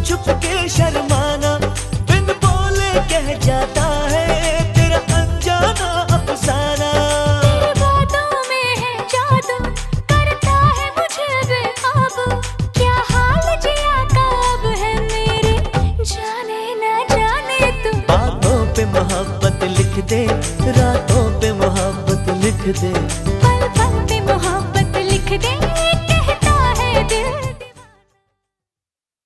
छुप के शर्माना, बिन बोले कह जाता है तेरा अनजाना अफसाना। तेरी बातों में है जादू, करता है मुझे बेकाबू। क्या हाल जिया का अब है मेरे, जाने ना जाने तू। बातों पे मोहब्बत लिख दे, रातों पे मोहब्बत लिख दे।